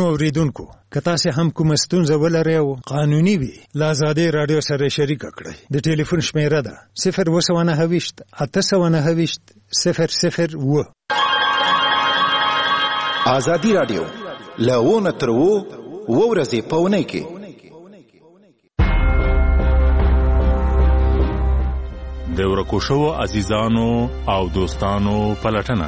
درنو اوریدونکو که تاسو هم کوم ستونزه ولرئ او قانوني وي لا آزادي رادیو سره شریک کړئ. د ټلیفون شمیره ده 029 809 001. آزادي رادیو لونه تر وو ورځې پونه کې د ورکو شو عزیزانو او دوستانو پلټنه.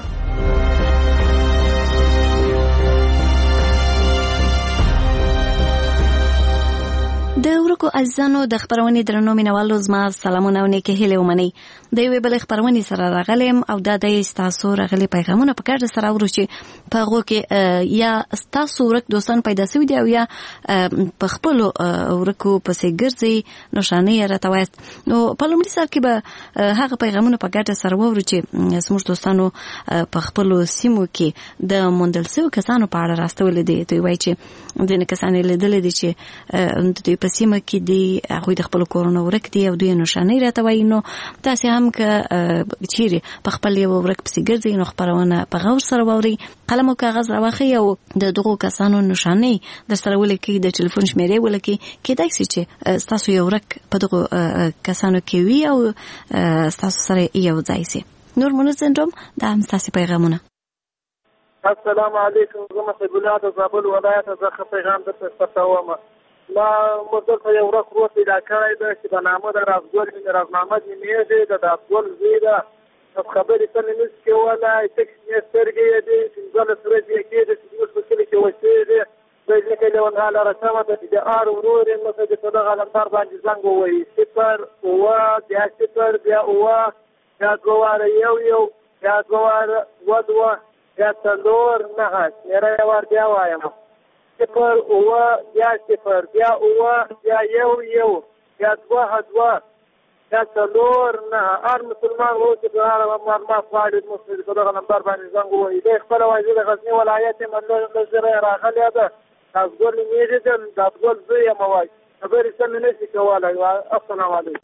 د ورکو عزیزانو د خبرونې درنو مینوالو زما سلامونه او نیکه هیله ومنئ. د یوې بلې خبرونې سره راغلم او دا د ستاسو راغلي پیغامونه په کار سره اورو چې په هغو کې یا ستاسو ورک دوستان پیدا شوي دي او یا په خپلو ورکو پسې ګرځي نشانې یې راته وایاست. نو په لومړي سر کې به هغه پیغامونه په ګډه سره واورو چې زموږ دوستانو په خپلو سیمو کې د موندل شویو کسانو په اړه راستولي دي. دوی وایي چې ځینې کسان یې لیدلي دي چې د دوی په سیمه کې دي هغوی د خپلو کورونو ورک دي او دوی نشانې راته وایي. نو تاسې هم که چیرې په خپل یو ورک پسې ګرځئ نو خپرونه په غور سره واورئ، قلم او کاغذ راواخلئ او د دغو کسانو نشانې در سره ولیکئ، د ټلیفون شمیرې ولیکئ. کېدای شي چې ستاسو یو ورک په دغو کسانو کې وي او ستاسو سره یو ځای شي. نور مونږ سندروم دا هم ستاسې پیغامونه. السلام علیکم. زه مسعود الله د زابل ولایت څخه پیغام درته استوم. ما مدل ته یو ورک روح پیدا کړی ده چې په نامه د رازګل راز محمد نومیږي. د داسګل زوی ده. خبرې څه نه نشي کولی. تک شنې سترګې یې دي. 15 ورځې یې کېږي چې زموږ په کلي کې اوسېږي. دی ځکه لیونغاله رسمه ده چې د ار ورور یې مته د دغه علمدار باندې زنګ ووهي. 0 اوه بیا 0 بیا اوه بیا 2 واره یو بیا 2 واره 2 بیا 4 9 شمېره یې ور بیا وایم 0 اوه بیا 0 بیا اوه بیا یو بیا 2 بیا 4 9. هر مسلمان و چې په هغه معلومات غواړي مسلمان په دغه نمبر باندې زنګ ووهي. دی خپله وایي د غزني ولایت یې منظره یې راغلې ده. داسګل نومیږي د داسګل زوی یم وایي. خبرې څه مې نشي کولی. السلام علیکم.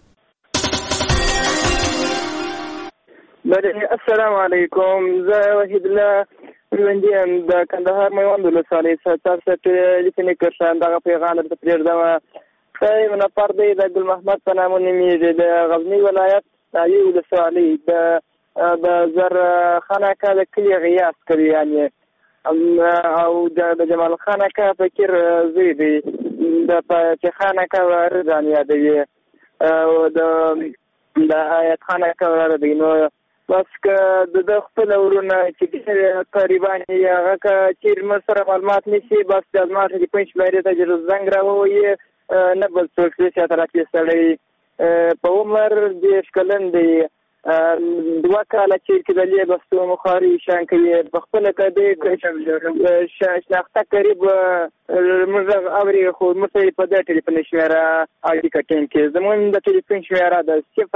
السلام علیکم. زه وحید الله ژوندي یم د کندهار میوند ولسوالۍ څخه. تاسو ته لیکنې کړم دغه پیغام درته پرېږدم. یو نفر دی د ګل محمد په نامه نومیږي د غزني ولایت نایي ولسوالۍ د زرخان اکا د کلي غیاس کوي یعنې او د جمال خان اکا فکر زوی دی د خان اکا ځان یادوي او د آیت خان اکا دی. نو بس که د خپل ورونه چې تقریبا هغه که چیرې موږ سره معلومات نشي بس د ازما ټلیفون شمېرې ته زنګ راووایي نه بل څوک چې چاته راکړي سړی په عمر 10 کلن دی 2 کاله چې کېدلې بستو مخاري شان کوي په خپله که دی شناخته قریب موږ اوري خو موږ په دې ټلیفون شمېره اړیکه ټینګ کړي. زموږ د ټلیفون شمېره ده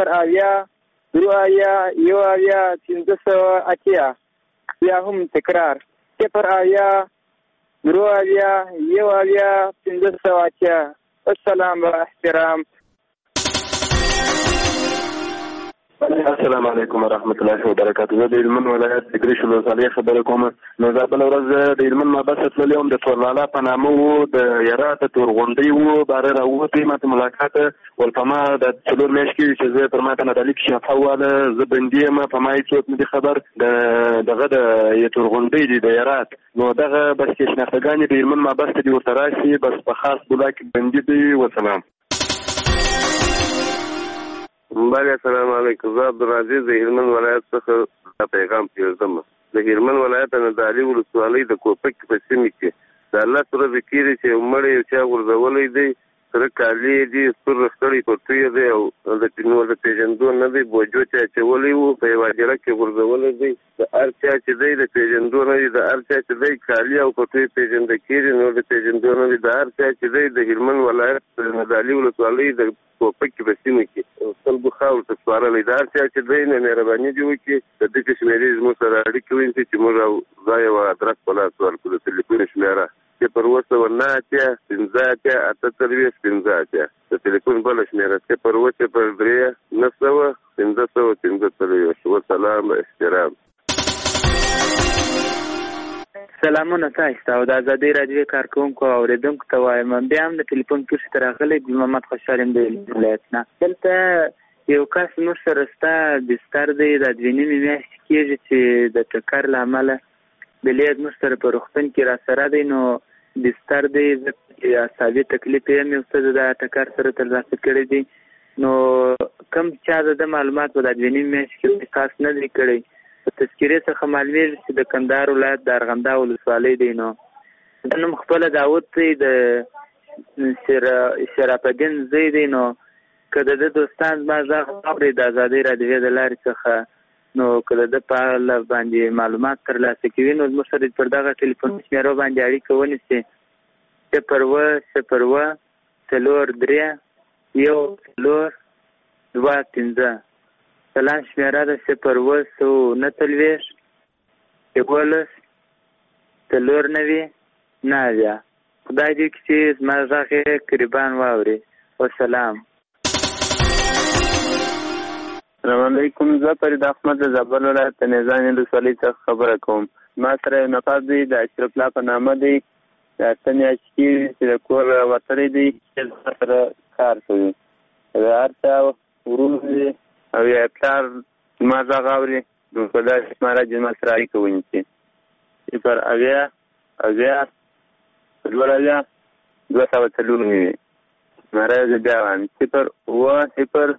0 بیا هم تکرار 0 السلام و احترام. السلام علیکم ورحمۃ اللہ وبرکاتہ. زه د هلمند ولایت د ګریش ولسوالۍ خبره کوم. نو دا بله ورځ د هلمند مابس تللی وم د تورلالا په نامه و د یرات تورغونډۍ و باره راووتی ماته ملاقات ول په ما د 4 میاشتې کې چې زه پر ما ته نه د لیک شفه واله زه بندي یم په ما هېڅ څوک نه دي خبر دغه د تورغونډۍ دي د یرات. نو دغه بس کې شناختګانې د هلمند مابس ته دي ورته راشي بس په خاص بولا کې بندي دي. وسلام. بله السلام علیکم. زه عبدالعزیز د هلمند ولایت څخه پیغام پرېږدم. د هلمند ولایت نه د علي ولسوالۍ د کوپک په سیمې کې د الله سره ذکر چې مړی یو چا غورځولی دی سره کالي دي سور رختړی پټوی دی او د پیژندو نه دی بوجو چا اچولی و په یوه هدیره کې غورځولی دی. د هر چا چې دی د پیژندو نه دی د هر چا چې دی کالي او پټوی پیژنده کېږي نو د پیژندو نه دی د هر چا چې دی د هلمند ولایت د علي ولسوالۍ د کوپک په سیمه کې خلکو خاورو ته سپارلی د هر چا چې دی نه مهرباني دې وکړي د دغې شمېرې زموږ سره اړیکې ونیسي چې موږ دا یو ادرس په لاس ورکړو د ټلیفون شمېره 0 9 15 15 د ټلیفون بله شمېره 0 3 900 15 15. وسلام احترام. سلامونه تاسو ته او د ازادي راډیو کارکونکو او اوریدونکو ته وایم. بیا هم د ټلیفون کې ته راغلی ګل محمد خوشحال یم د ولایت نه. دلته یو کس موږ سره ستا بستر دی د 2 نیمې میاشتې کېږي چې د ټکر له امله د لید موږ سره په روغتون کې را سره دی. نو بستر دی اعصابي تکلیف یې مې ورته د ټکر سره ترلاسه کړی دی. نو کوم چا د معلومات په د 2 نیمې میاشتې کې خاص نه دی کړی. په تذکیرې څخه معلومیږي چې د کندهار ولایت د ارغنداب ولسوالۍ دی. نو د نوم خپله داود دی د شرف الدین زوی دی. نو که د ده دوستان زما غږ اوري د ازادۍ راډیو د لارې څخه نو که د ده په اړه باندې معلومات ترلاسه کوي نو زموږ سره پر دغه ټلیفون شمیرو باندې اړیکه ونیسي 01043142425. سلام شمیره ده 019 11 خدای دې چې زما غږ یې قریبان واوري. والسلام. السلام علیکم. زه فرید احمد د زابل ولایت د نیزان ولسوالۍ څخه خبره کوم. ما سره یو نفر دی د اشرف الله په نامه دی. د اته میاشتې کېږي چې د کور وتلی دی چې زما سره کار کوي. د هر چا ورور دی او یا پلار زما غږ اوري نو په داسې شماره چې زما سره اړیکه ونیسي 080 شماره زه بیا وایم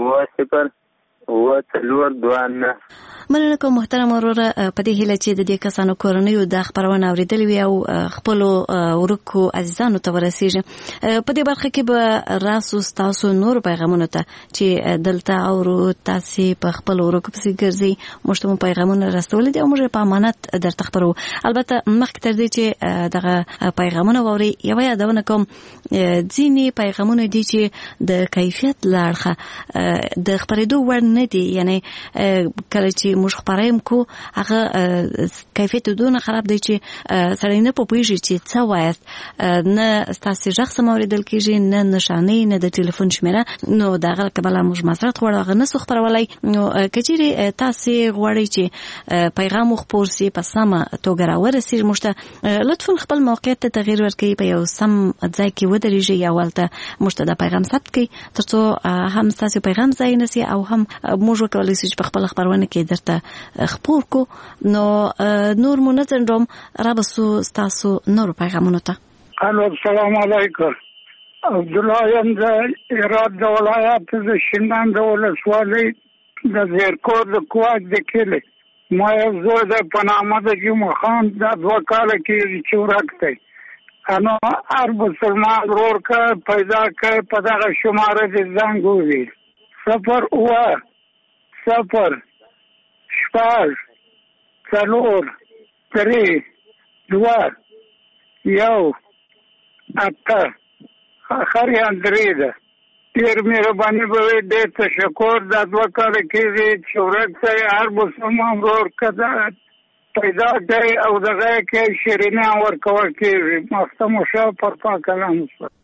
080 مننه کوم محترم وروره. په دې هیله چې د دې کسانو کورنیو د خبرونه اوریدلې وي او خپل ورکو عزیزانو ته ورسیږي. په دې برخه کې به راسو تاسو نور پیغامونه ته چې دلته او تاسو په خپل ورکو پسې ګرځي مشتمو پیغامونه راستول دي او موږ په امانت درته خبرو. البته مخکې تر دې چې دغه پیغامونه ووري یو یادونه کوم ځینې پیغامونه دي چې د کیفیت لاړه د خبرېدو وړ نه دي. یعنی کله چې موږ خبرېم کو هغه کیفیت دونه خراب دی چې سړی نه پوهیږي چې څه وایي. نه تاسو ژغ سم اوریدل کیږي نه نشانه نه د ټلیفون شمیره. نو دا غل کبل موږ مسرت غواړو هغه نه خبرولای. نو کچېری تاسو غواړئ چې پیغام خپور سي په سمه توګه راورسي موږ لطفا خپل موقعیت ته تغییر ورکړئ په یو سم ځای کې ودرېږئ یا ولته موږ د پیغام ثبت کړئ ترڅو هم تاسو پیغام ځای نسی او هم موږ کولای شو په خپل خبرونه کې درته خبر کو. نو نور منځندوم رابسو تاسو نور پیغامونه ته. الو السلام علیکم. عبد الله یم د هرات د ولایت د شینان د ولسوالۍ د زیرکور د کوټ د کلی. ما یو زوی د پنامه د جمعه خان د 2 کاله کې چې ورکته انا هر مسلمان ورور کا پیدا کړ په دغه شماره د زنګ وی 0 شپږ 4 3 2 1 8 اخر یې اندرې ده. ډېر مهرباني به وي. ډېر تشکر. دا 2 کاله کېږي چې ورکته هر مسلمان ورور کا پیدا کړي او دغه کې شیرینه ورکول کېږي. مختم شو پر پاک کلام.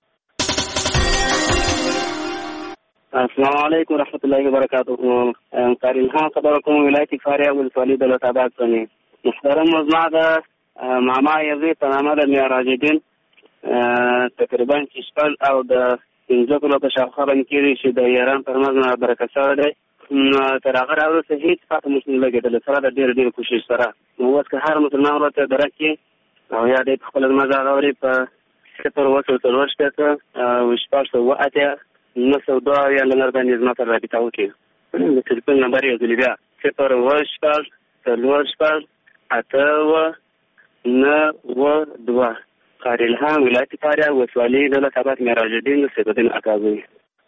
السلام علیکم ورحمۃ اللہ وبرکاتہ. قاری الهام خبر کوم ولایت فاریاب ولسوالی دولت آباد څخه. محترم مزما د ماما یزی په نامه د معراج الدین تقریبا 6 او د 15 کلو په شاوخوا باندې کېږي چې د ایران پر مزنه برکت سره دی. تر هغه راوړو هیڅ پاتې مشکل لګېدل سره د ډېر کوشش سره. نو اوس که هر مسلمان ورته درکې او یا د خپل مزاغ اوري په 0 او 8 902 یا لنر باندې زما سره رابطه وکړي. د ټلیفون نمبر یې ځلې بیا 0 قاری الهام ولایت فاریاب ولسوالۍ دولت آباد معراج الدین سیدالدین اکاظمي.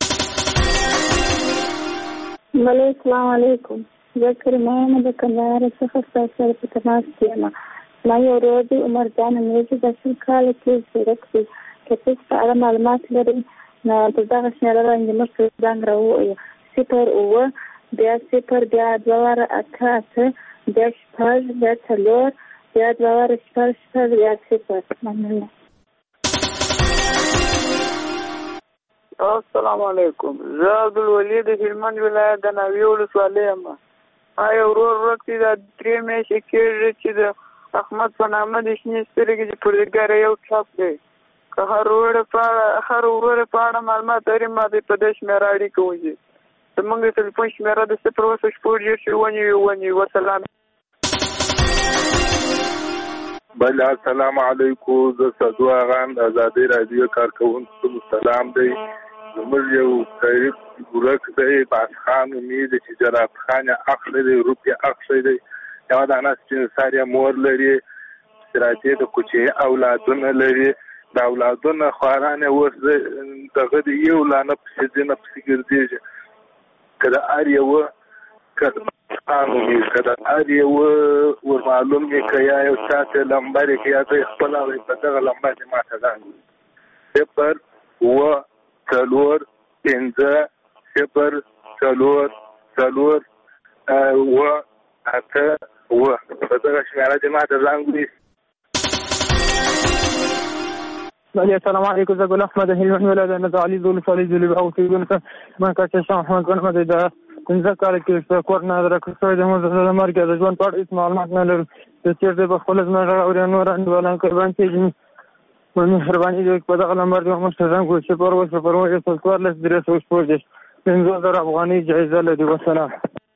السلام علیکم. زه کریمه د کندهار څخه ستاسو سره په تماس کې یم. ما یو ورځ عمر جان مې د 10 کال کې ورکړی. که تاسو په اړه معلومات لرئ نو په دغه شمیره باندې موږ څنګه راوړو 0 بیا 0 بیا 2 بیا 8 بیا 4 بیا 2 بیا 0. مننه. السلام علیکم. زه عبدالولي د هلمند ولایت د ناوې ولسوالۍ یم. ما یو ورور ورکړی دا 3 میاشتې کېږي چې د احمد په نامه د شنې سترګې چې پرېګره یو چاپ دی که هر ورور په اړه معلومات لري ما دې په دې شمېره اړیکه وکړي زموږ د ټلیفون شمېره د 0 وسلام. بله السلام علیکم زه سدو اغان د ازادۍ راډیو کارکوونکو ته سلام دی. زموږ یو قریب ورک دی باز خان امید چې جرات خان اخلی دی روپیه اخلی دی یوه دانه سپین ساریا مور لري سراجې د کوچې اولادونه لري د اولادونه خواران یې اوس دغه د یو لانه پسې ځي نه پسې ګرځېږي که د هر یوه که د خان امید که د هر یوه ور معلوم وي که یا یو چا ته لمبر یې که یا ته یې خپله وایي په دغه لمبر یې ما ته زنګ وي 0-4-5-0-4-4-8 په دغه شمېره دې ما ته زنګ وي. السلام علیکم زه ګل احمد هلمند ولایت نه علي زول صالح جلی او سیدونه ما کاچا شاه محمد ګل احمد دا څنګه کار کوي په کورنه درکړې د مرګ د ژوند په اړه معلومات نه لرم چې چیرته په خپل ځمکه او نور اندولان قربان کیږي مهرباني دې په دغه نمبر د مو څنګه کوی چې پرواز څلور لس درې سوچ پوجي 5000 افغاني جایزه لري. والسلام.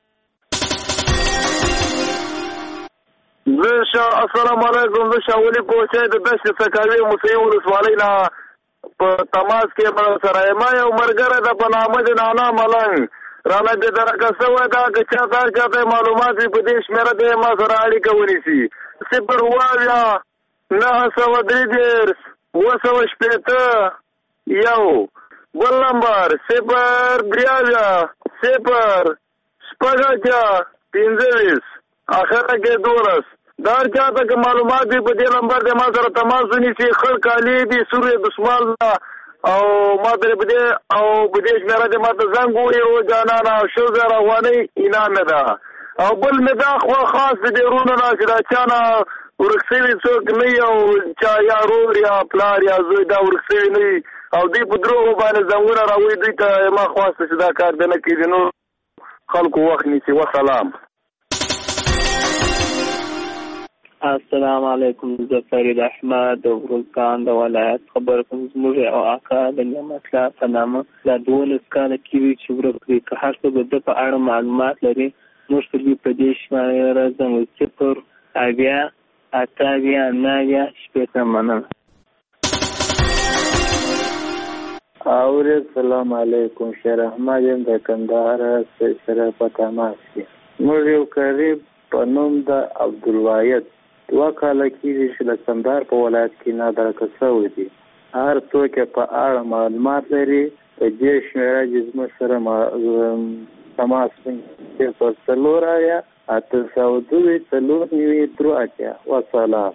السلام علیکم زه شاولي کوچی د دشت سکاوي موسیقي ولسوالۍ نه په تماس کې سره ما یو ملګری د په نامه د نانا ملنګ رانه بې درکه شوی دا که چا ته هر چا ته معلومات وي په دې شمېره دی ما سره اړیکه ونیسي 0-9-2-9-8 بل نمبر 0-3-0-0-5-15 اخره کې 12 دا هر چا ته که معلومات وي په دې نمبر دی ما سره تماس ونیسي خړ کالي دي سورې دسمال ده او ما ته په دې شمېره دی ما ته زنګ ووایي او جانانه 1000 افغانۍ انعام مې ده او بل مې دا خاص د دې ورونو نه چې دا چا نه ورک شوي څوک نه وي او چا یا رور یا پلار یا زوی دا ورک شوي نه وي او دوی په دروغو باندې زنګونه راوړي دوی ته ما خواسته چې دا کار دی نه کېږي نور خلکو وخت نیسي. وسلام. السلام علیکم زه فرید احمد د ورزګان د ولایت خبر کوم زموږ او اکا د نعمت الله په نامه دا 12 کاله کېږي چې ورک دی که هر څوک د په اړه معلومات لري موږ ته دې په دې شمېره زنګ 0-8-9 مننه. السلام علیکم شیر احمد یم د کندهار سره په تماس کې موږ یو قریب په نوم د عبدالواحد 2 کاله کېږي چې د کندهار په ولایت کې نادرکه شوی دی هر څوک په اړه معلومات لري په دې شمېره چې زموږ سره تماس کوي په 0-8-9-4-9-3. وسلام.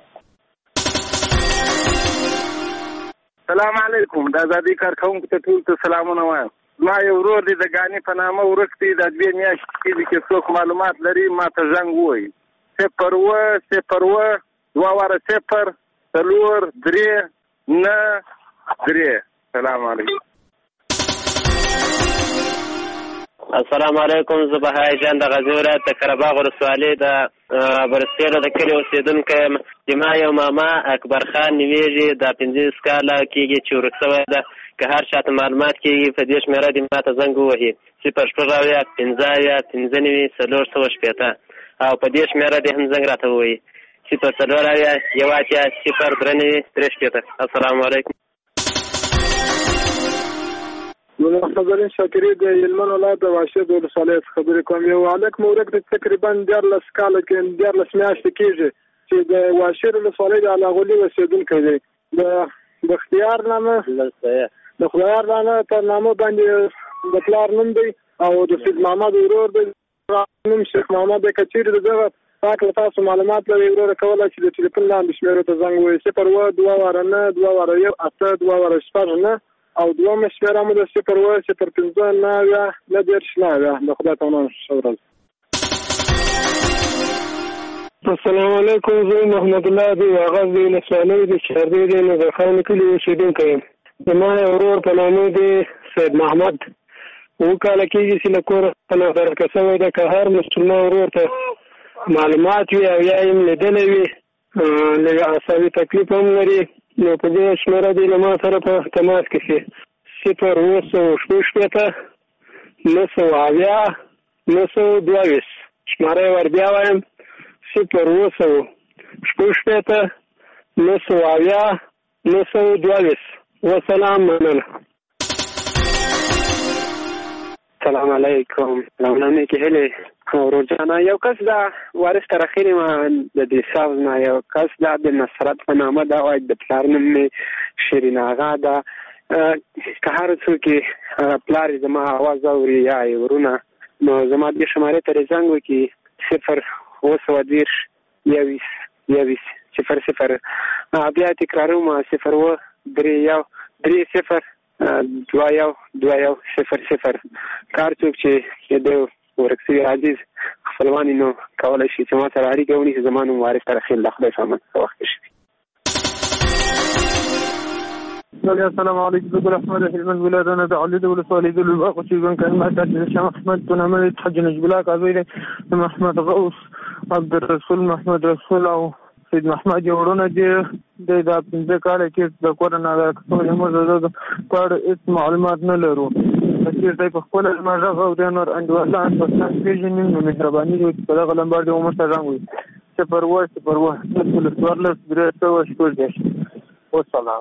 سلام علیکم د ازادۍ کارکوونکو ته ټول ته سلامونه وایم. ما یو ورور دی د ګانې په نامه ورک دی د 2 میاشتې کېږي چې څوک معلومات لري ما ته زنګ ووایي 0-2-2-3-9-3. سلام علیکم. السلام علیکم زه بهای جان د غزني ولایت د قرهباغ ولسوالۍ د برسېره د کلي اوسېدونکی یم چې ما یو ماما اکبر خان نومیږي دا 15 کاله کېږي چې ورک شوی ده که هر چا ته معلومات کېږي په دې شمېره دې ما ته زنګ ووهي 0-15-15-4-9-15 او په دې شمېره دې هم زنګ راته ووایي 0-4-1-0-3-9-3. السلام علیکم. نظرین شاکری د هلمند ولایت د واشد ولسوالۍ څخه خبرې کوم. یو هلک مورک د تقریبا 14 کاله کې 14 میاشتې کېږي چې د واشد ولسوالۍ د علاغولي اوسېدونکی دی. د خدایار نامه تر نامه باندې د پلار نوم دی او د سید محمد ورور دی نوم شیخ محمد دی. که چېرې د دغه پاک له تاسو معلومات لرئ وروره کولی چې د ټلیفون لاندې شمېرو ته زنګ ووایي 0-2-9-2-1-8-2-6 او دومره شمېره مو د 0-15-9-9. د خدای پامان ښه ورځ. السلام علیکم زه محمد الله دی اغاز دی ولسوالۍ د چاردی د نظرخان کلي اوسېدونکی یم. زما یو ورور په نامه دی سید محمد 2 کاله کېږي چې له کوره نادرکه شوی ده. که هر مسلمان ورور ته معلومات وي او یا یې لیدلی وي لږ اعصابي تکلیف هم لري، نو په دې شمېره دې له ما سره په تماس کې شي 0 970 970 شماره یې ور بیا وایم 0 970 970. وسلام، مننه. سلام علیکم. لونامې کې هلې ورجانه یو کس دا وارث تر اخیری ما د دې ساوز نه یو کس دا د نصرت په نامه دا وایي د پلار نوم مې شیرین آغا ده. که هر څوک پلار زما اواز اوري یا یې ورونه نو زما دې شمارې ته زنګ وکړي 0 بیا تکراروم 0 3 0 2 0 کار څوک چې د ورکسي عزیز خپلوان نو کولای شي چې ما سره اړیکه ونیسي. زما نوم وارث ترخیل د خدای سامان څه وخت شي. السلام علیکم. ګل احمد هلمند ولایت نه د علي د ولسوالۍ د لوباغ چې ګن کلمات د شاه احمد په نامه حج نجبلا کاوی د محمد غوث عبد الرسول محمد رسول او سید محمد جوړونه دي د 15 کال کې د کورونا د کومه موضوع په اړه هیڅ معلومات نه لرو. چې دای په خپل ماجه غو د نور اندوالان په تاسو کې جنین نو مهرباني دې په دغه لمبر د عمر سره راغوي 0 والسلام.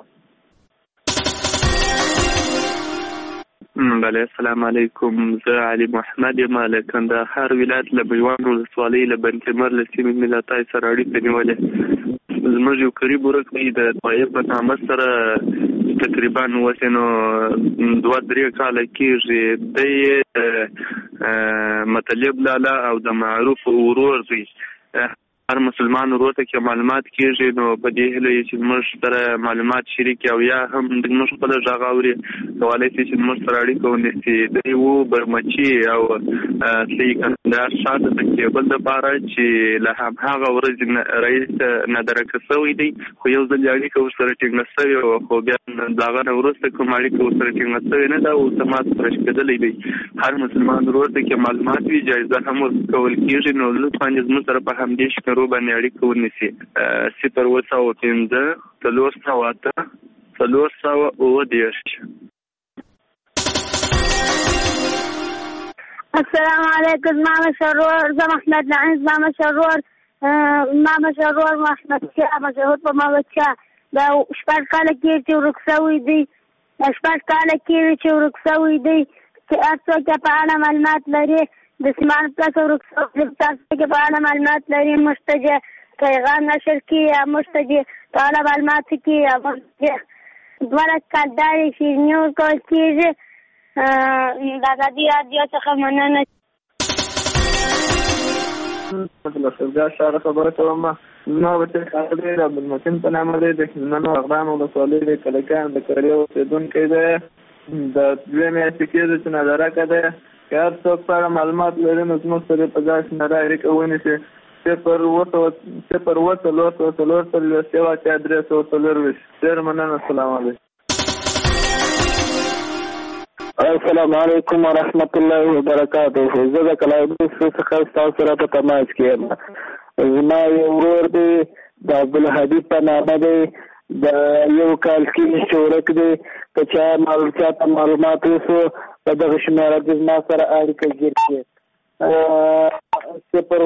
بله، السلام علیکم. زه علي محمد یم له کندهار ولایت له بیوان ولسوالۍ له بنکمر له سیمې ملتای سره اړیکه نیولې. زموږ یو قریب ورکړي د طایب په نامه سره تقریبا وسنو 2-3 کاله کېږي. د مطلب لاله او د معروف ورور دی. هر مسلمان ورور ته کې معلومات کېږي نو په دې هیله چې موږ سره معلومات شریک او یا هم د موږ خپل ژغ اوري کولای شي چې موږ سره اړیکه ونیسي. د یو برمچي او سړي کندهار شاته د کېبل د پاره چې له هغه ورځ رئیس نادر کسوي دی خو یو ځل اړیکه ورسره ټینګه شوې خو بیا دغه وروسته کوم اړیکه ورسره ټینګه شوې نه ده او سمات پرشکدلې دی. هر مسلمان ورور ته کې معلومات وی جایزه هم ورکول کېږي نو لطفا زموږ سره په همدې شکل باندې اړیکه ونیسي. 0 السلام علیکم. ماما شرور زما احمد لعنز ماما شرور محمد شاه مشهور په ماما شاه دا شپږ کاله کې چې ورکسوي دی چې تاسو کې په اړه معلومات لري د سیمان تاسو ورکسوي تاسو کې په اړه معلومات لري مشتجه پیغام نشر کی یا مشتجه تعالی معلومات کی یا دواره کالداري شیرنیو کول کېږي. دا د دې رادیو څخه مننه. دا شاره خبره کوم نو به خبرې د عبدالمتین په نامه دی د نن اغرام ولسوالۍ د کلکان د کړیو اوسېدونکی دی. د 2 میاشتې کېږي چې نظره کده که هر څوک سره معلومات لري نو زموږ سره په داسې نره اړیکه ونیسي 0 ډېر مننه. السلام علیکم. السلام علیکم ورحمت الله وبرکاته. زه د کلایبوس څخه تاسو سره په تماس کې یم. زما یو ورور دی د عبدالحبیب په نامه دی د یو کال کې شورک دی که چا معلومات وسو په دغه شمېره د زما سره اړیکه جوړ کړي 0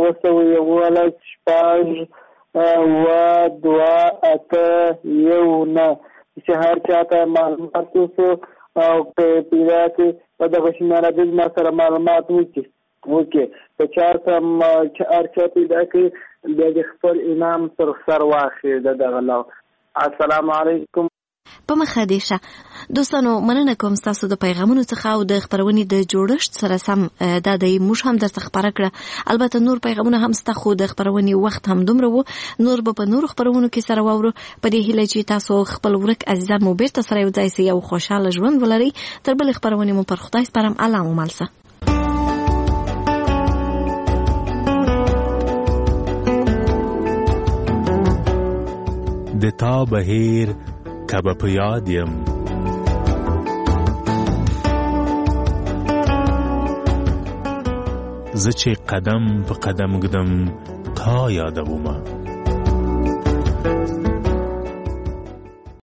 چې هر چاته معلومات وسو او په پیدا کې په دغه شمېره د زما سره معلومات وکړي که چا سم چې هر چا پیدا کړي بیا د خپل انعام سر واخلي د دغه لو. السلام علیکم. په مخه دې شه دوستانو، مننه کوم تاسو د پیغامونو څخه او د خبرونې د جوړښت سره سم دا د موږ هم درته خبره کړه. البته نور پیغامونه هم ستا خو د خبرونې وخت هم دومره وو نور به په نور خبرونو کې سره واورو. په دې هیله چې تاسو خپل ورک عزیزان مو بیرته سره یو ځای سي او خوشاله ژوند ولرئ. تر بل خبرونې مو پر خدای سپارم. الله مو مالسه. د تا بهیر کبه په یاد یم زه چې قدم په قدم ګدم تا یادومه